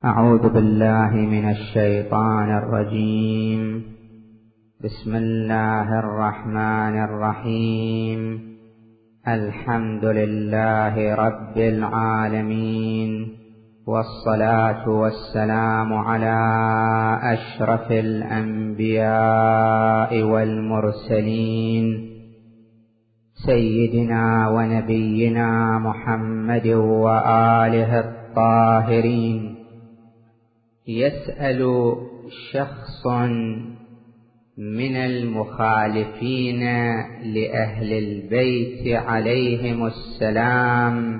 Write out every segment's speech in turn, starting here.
أعوذ بالله من الشيطان الرجيم. بسم الله الرحمن الرحيم. الحمد لله رب العالمين، والصلاة والسلام على أشرف الأنبياء والمرسلين، سيدنا ونبينا محمد وآله الطاهرين. يسأل شخص من المخالفين لأهل البيت عليهم السلام،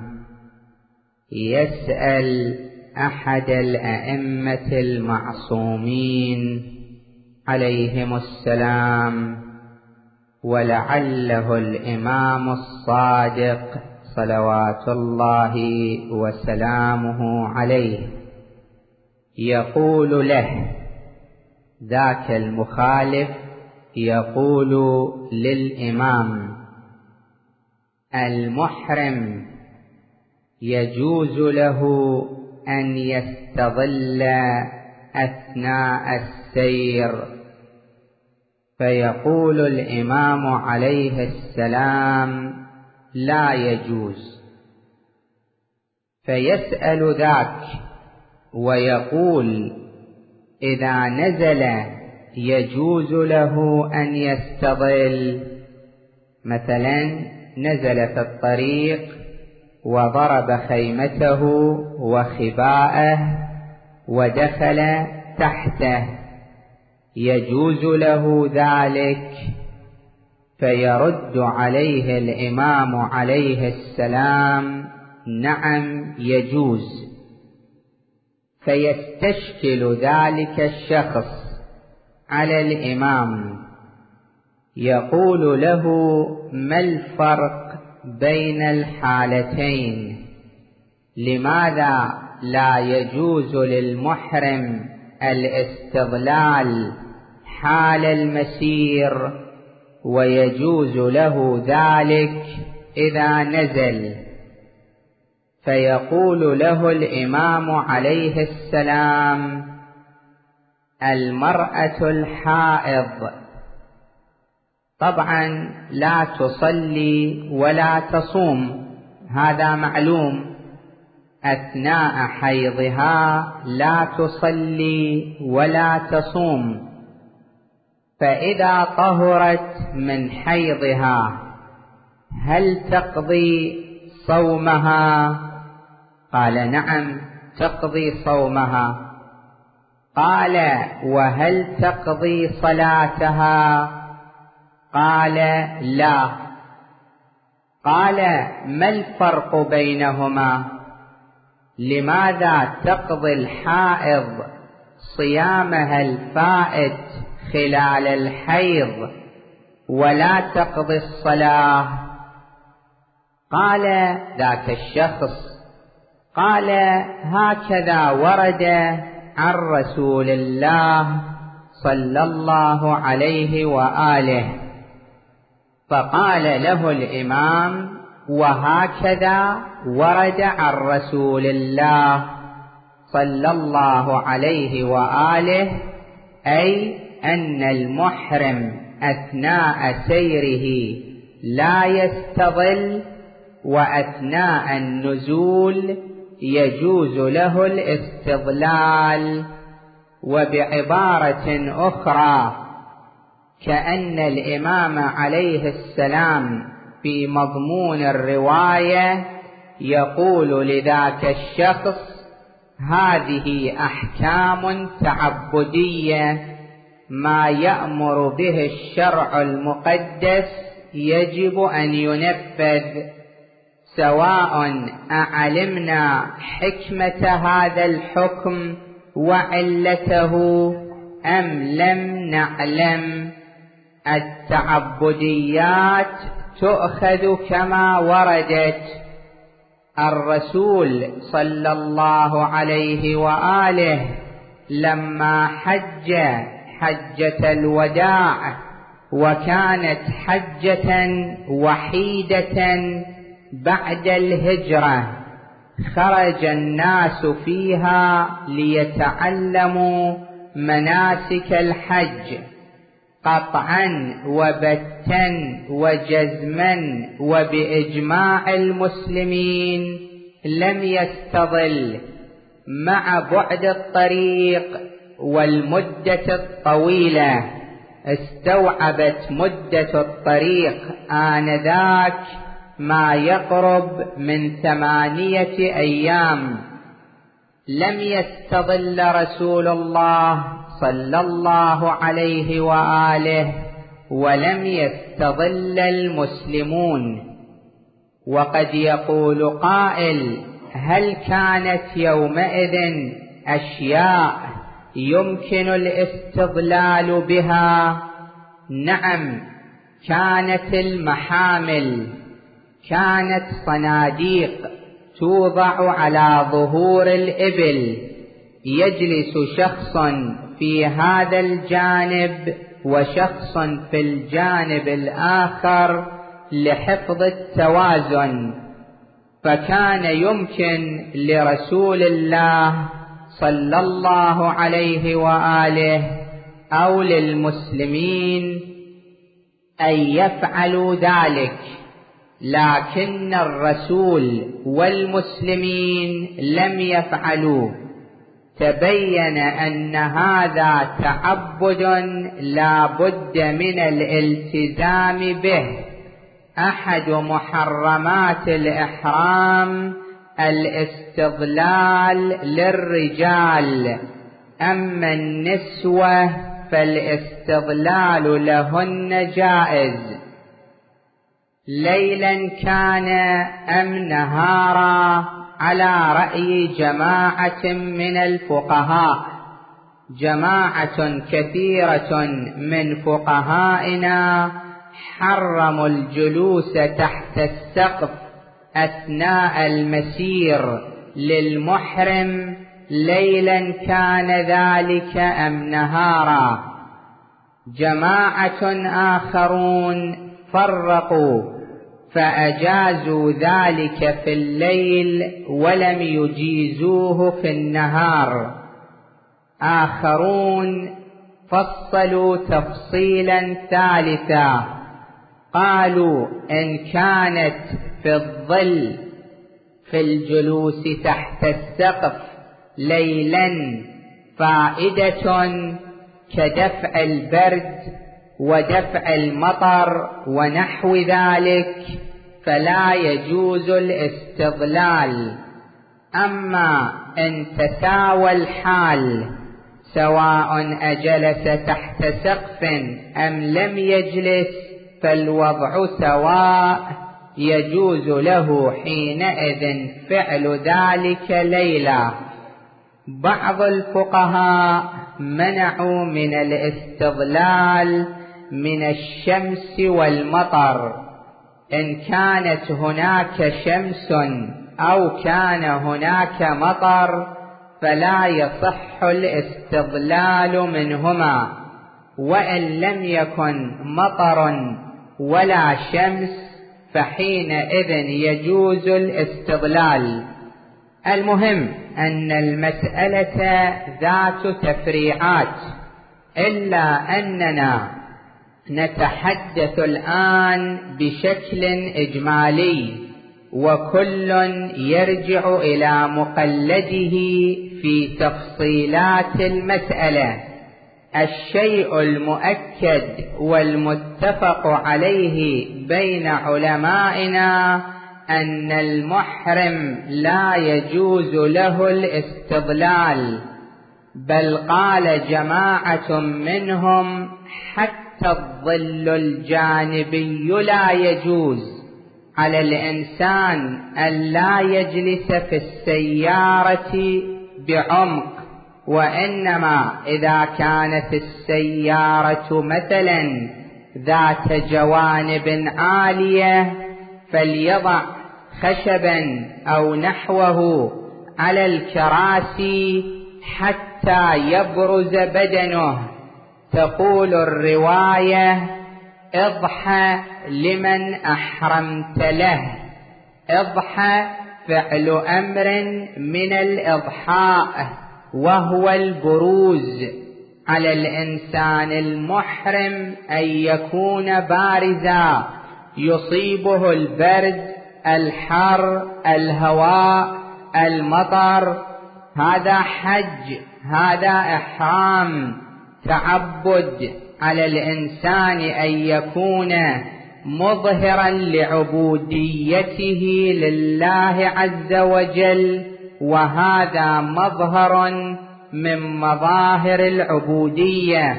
يسأل أحد الأئمة المعصومين عليهم السلام، ولعله الإمام الصادق صلوات الله وسلامه عليه، يقول له ذاك المخالف، يقول للإمام: المحرم يجوز له أن يستظل أثناء السير؟ فيقول الإمام عليه السلام: لا يجوز. فيسأل ذاك ويقول: إذا نزل يجوز له أن يستظل؟ مثلا نزل في الطريق وضرب خيمته وخباءه ودخل تحته، يجوز له ذلك؟ فيرد عليه الإمام عليه السلام: نعم يجوز. فيستشكل ذلك الشخص على الإمام، يقول له: ما الفرق بين الحالتين؟ لماذا لا يجوز للمحرم الاستظلال حال المسير ويجوز له ذلك إذا نزل؟ فيقول له الإمام عليه السلام: المرأة الحائض طبعا لا تصلي ولا تصوم، هذا معلوم، أثناء حيضها لا تصلي ولا تصوم. فإذا طهرت من حيضها هل تقضي صومها؟ قال: نعم تقضي صومها. قال: وهل تقضي صلاتها؟ قال: لا. قال: ما الفرق بينهما؟ لماذا تقضي الحائض صيامها الفائت خلال الحيض ولا تقضي الصلاة؟ قال ذاك الشخص: قال: هكذا ورد عن رسول الله صلى الله عليه وآله. فقال له الإمام: وهكذا ورد عن رسول الله صلى الله عليه وآله، أي أن المحرم أثناء سيره لا يستظل، وأثناء النزول يجوز له الاستظلال. وبعبارة أخرى، كأن الإمام عليه السلام في مضمون الرواية يقول لذاك الشخص: هذه أحكام تعبدية، ما يأمر به الشرع المقدس يجب أن ينفذ، سواء أعلمنا حكمة هذا الحكم وعلته أم لم نعلم. التعبديات تؤخذ كما وردت. الرسول صلى الله عليه وآله لما حج حجة الوداع، وكانت حجة وحيدة بعد الهجرة، خرج الناس فيها ليتعلموا مناسك الحج قطعا وبتا وجزما وبإجماع المسلمين لم يستظل مع بعد الطريق والمدة الطويلة. استوعبت مدة الطريق آنذاك ما يقرب من 8 أيام. لم يستظل رسول الله صلى الله عليه وآله ولم يستظل المسلمون. وقد يقول قائل: هل كانت يومئذ أشياء يمكن الاستظلال بها؟ نعم، كانت المحامل، كانت صناديق توضع على ظهور الإبل، يجلس شخص في هذا الجانب وشخص في الجانب الآخر لحفظ التوازن. فكان يمكن لرسول الله صلى الله عليه وآله أو للمسلمين أن يفعلوا ذلك، لكن الرسول والمسلمين لم يفعلوا. تبين أن هذا تعبد لا بد من الالتزام به. أحد محرمات الإحرام الاستظلال للرجال، أما النسوة فالاستظلال لهن جائز. ليلا كان أم نهارا، على رأي جماعة من الفقهاء. جماعة كثيرة من فقهائنا حرموا الجلوس تحت السقف أثناء المسير للمحرم، ليلا كان ذلك أم نهارا. جماعة آخرون فرقوا فأجازوا ذلك في الليل ولم يجيزوه في النهار. آخرون فصلوا تفصيلا ثالثا، قالوا إن كانت في الظل في الجلوس تحت السقف ليلا فائدة كدفع البرد ودفع المطر ونحو ذلك، فلا يجوز الاستظلال. أما إن تساوى الحال سواء أجلس تحت سقف أم لم يجلس فالوضع سواء، يجوز له حينئذ فعل ذلك ليلا. بعض الفقهاء منعوا من الاستظلال من الشمس والمطر. إن كانت هناك شمس أو كان هناك مطر فلا يصح الاستظلال منهما، وإن لم يكن مطر ولا شمس فحينئذ يجوز الاستظلال. المهم أن المسألة ذات تفريعات، إلا أننا نتحدث الآن بشكل إجمالي، وكل يرجع إلى مقلده في تفصيلات المسألة. الشيء المؤكد والمتفق عليه بين علمائنا أن المحرم لا يجوز له الاستظلال، بل قال جماعة منهم حتى الظل الجانبي لا يجوز. على الإنسان أن لا يجلس في السيارة بعمق، وإنما إذا كانت السيارة مثلا ذات جوانب عالية فليضع خشبا أو نحوه على الكراسي حتى يبرز بدنه. تقول الرواية: اضحى لمن أحرمت له، اضحى فعل أمر من الإضحاء وهو البروز. على الإنسان المحرم أن يكون بارزا يصيبه البرد، الحر، الهواء، المطر. هذا حج، هذا إحرام، تعبد. على الإنسان أن يكون مظهرا لعبوديته لله عز وجل، وهذا مظهر من مظاهر العبودية.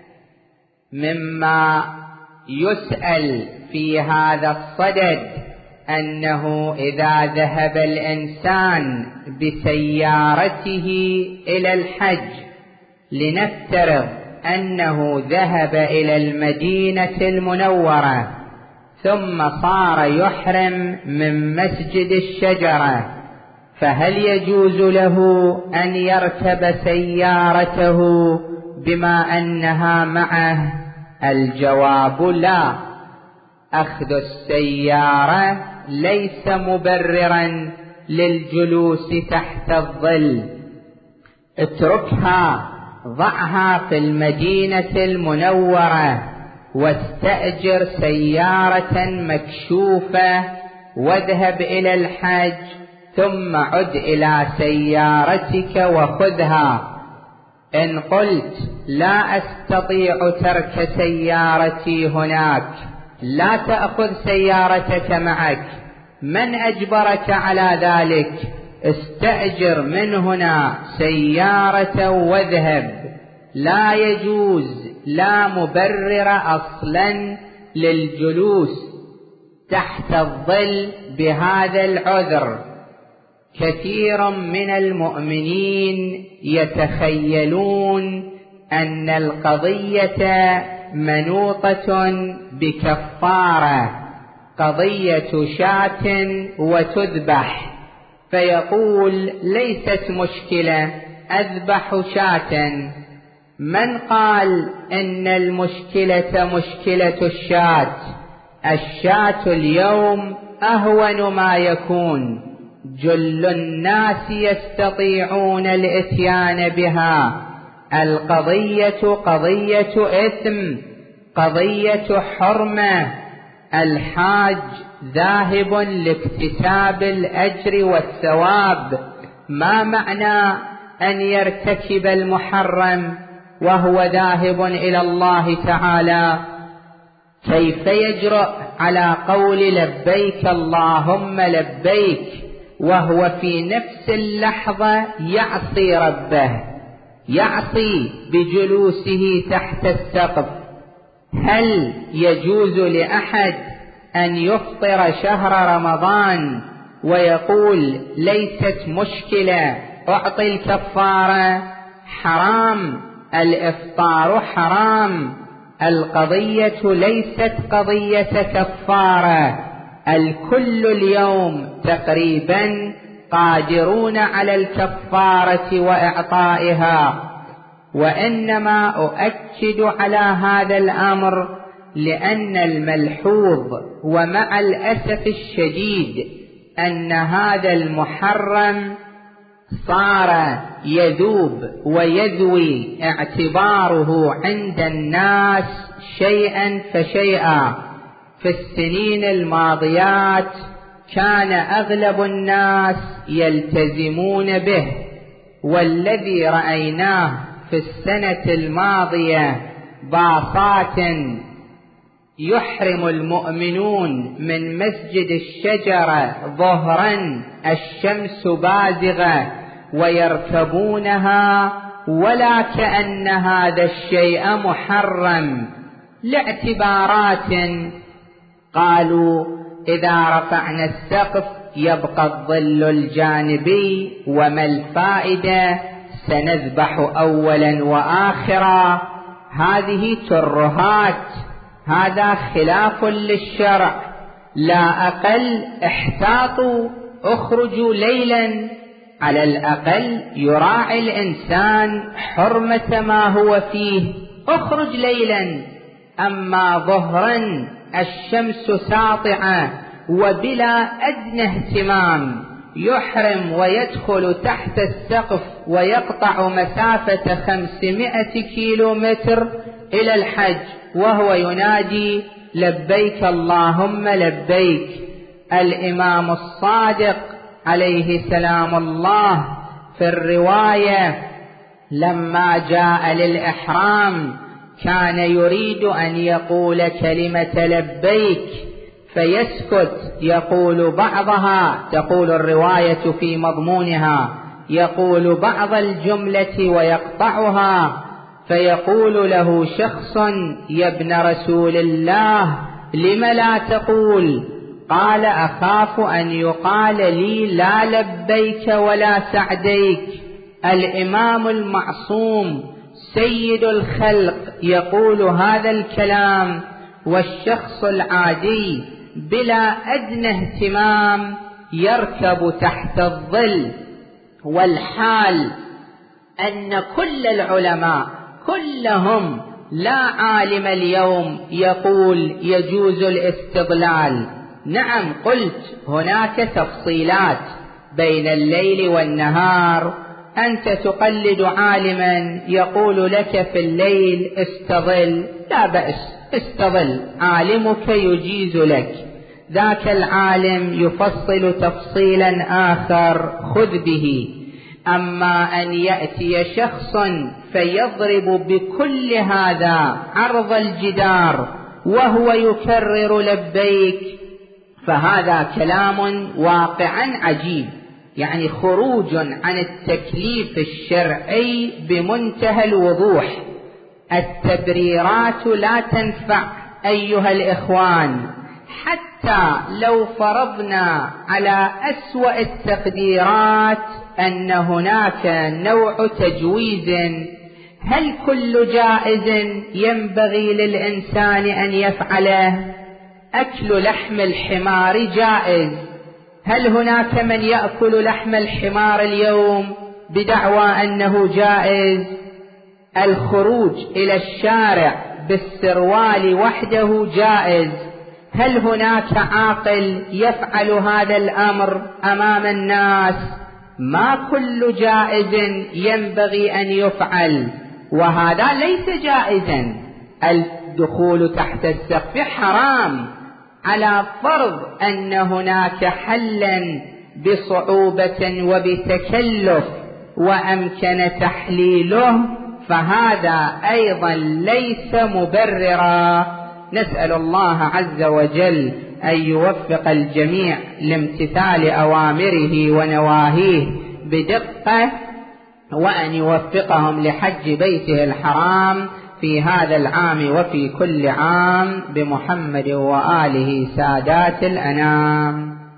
مما يسأل في هذا الصدد أنه إذا ذهب الإنسان بسيارته إلى الحج، لنفترض أنه ذهب إلى المدينة المنورة ثم صار يحرم من مسجد الشجرة، فهل يجوز له أن يركب سيارته بما أنها معه؟ الجواب لا. أخذ السيارة ليس مبررا للجلوس تحت الظل. اتركها، ضعها في المدينة المنورة واستأجر سيارة مكشوفة واذهب إلى الحج، ثم عد إلى سيارتك وخذها. إن قلت لا أستطيع ترك سيارتي هناك، لا تأخذ سيارتك معك. من أجبرك على ذلك؟ استأجر من هنا سيارة واذهب. لا يجوز، لا مبرر أصلا للجلوس تحت الظل بهذا العذر. كثير من المؤمنين يتخيلون أن القضية منوطة بكفارة، قضية شاة وتذبح، فيقول ليست مشكلة، أذبح شاة. من قال إن المشكلة مشكلة الشاة؟ الشاة اليوم أهون ما يكون، جل الناس يستطيعون الإتيان بها. القضية قضية إثم، قضية حرمة. الحاج ذاهب لاكتساب الأجر والثواب. ما معنى أن يرتكب المحرم وهو ذاهب إلى الله تعالى؟ كيف يجرؤ على قول لبيك اللهم لبيك وهو في نفس اللحظة يعصي ربه، يعصي بجلوسه تحت السقف؟ هل يجوز لأحد أن يفطر شهر رمضان ويقول ليست مشكلة أعطي الكفارة؟ حرام، الإفطار حرام. القضية ليست قضية كفارة. الكل اليوم تقريبا قادرون على الكفارة وإعطائها. وإنما أؤكد على هذا الأمر لأن الملحوظ ومع الأسف الشديد أن هذا المحرم صار يذوب ويذوي اعتباره عند الناس شيئا فشيئا. في السنين الماضيات كان أغلب الناس يلتزمون به، والذي رأيناه في السنة الماضية باصات يحرم المؤمنون من مسجد الشجرة ظهرا الشمس بازغة ويركبونها ولا كأن هذا الشيء محرم لاعتبارات. قالوا إذا رفعنا السقف يبقى الظل الجانبي، وما الفائدة؟ سنذبح أولا وآخرا. هذه ترهات، هذا خلاف للشرع. لا أقل احتاطوا، اخرجوا ليلا، على الأقل يراعي الإنسان حرمة ما هو فيه، اخرج ليلا. أما ظهرا الشمس ساطعة وبلا أدنى اهتمام يحرم ويدخل تحت السقف ويقطع مسافة 500 كيلومتر إلى الحج وهو ينادي لبيك اللهم لبيك. الإمام الصادق عليه سلام الله في الرواية لما جاء للإحرام كان يريد أن يقول كلمة لبيك فيسكت، يقول بعضها، تقول الرواية في مضمونها، يقول بعض الجملة ويقطعها، فيقول له شخص يا ابن رسول الله لم لا تقول؟ قال أخاف أن يقال لي لا لبيك ولا سعديك. الإمام المعصوم سيد الخلق يقول هذا الكلام، والشخص العادي بلا أدنى اهتمام يركب تحت الظل. والحال أن كل العلماء كلهم لا عالم اليوم يقول يجوز الاستظلال. نعم قلت هناك تفصيلات بين الليل والنهار، أنت تقلد عالما يقول لك في الليل استظل، لا بأس استظل، عالمك يجيز لك، ذاك العالم يفصل تفصيلا آخر خذ به. أما أن يأتي شخص فيضرب بكل هذا عرض الجدار وهو يكرر لبيك، فهذا كلام واقعا عجيب، يعني خروج عن التكليف الشرعي بمنتهى الوضوح. التبريرات لا تنفع أيها الإخوان، حتى لو فرضنا على أسوأ التقديرات أن هناك نوع تجويز، هل كل جائز ينبغي للإنسان أن يفعله؟ أكل لحم الحمار جائز، هل هناك من يأكل لحم الحمار اليوم بدعوى أنه جائز؟ الخروج إلى الشارع بالسروال وحده جائز، هل هناك عاقل يفعل هذا الأمر أمام الناس؟ ما كل جائز ينبغي أن يفعل، وهذا ليس جائزا. الدخول تحت السقف حرام على فرض أن هناك حلا بصعوبة وبتكلف وأمكن تحليله، فهذا أيضا ليس مبررا. نسأل الله عز وجل أن يوفق الجميع لامتثال أوامره ونواهيه بدقة، وأن يوفقهم لحج بيته الحرام في هذا العام وفي كل عام بمحمد وآله سادات الأنام.